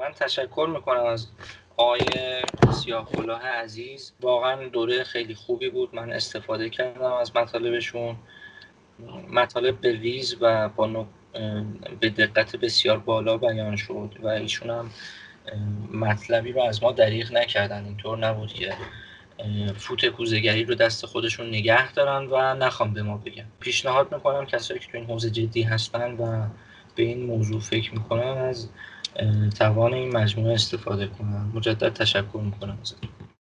من تشکر میکنم از آقای سیاه‌کلاه عزیز. واقعا دوره خیلی خوبی بود، من استفاده کردم از مطالبشون. مطالب به ریز و به دقت بسیار بالا بیان شد و ایشون هم مطلبی رو از ما دریغ نکردن. اینطور نبود که فوت کوزه‌گری رو دست خودشون نگه دارن و نخوام به ما بگن. پیشنهاد میکنم کسایی که تو این حوزه جدی هستن و به این موضوع فکر میکنن از توان این مجموعه استفاده کنن. مجدد تشکر میکنم ازتون.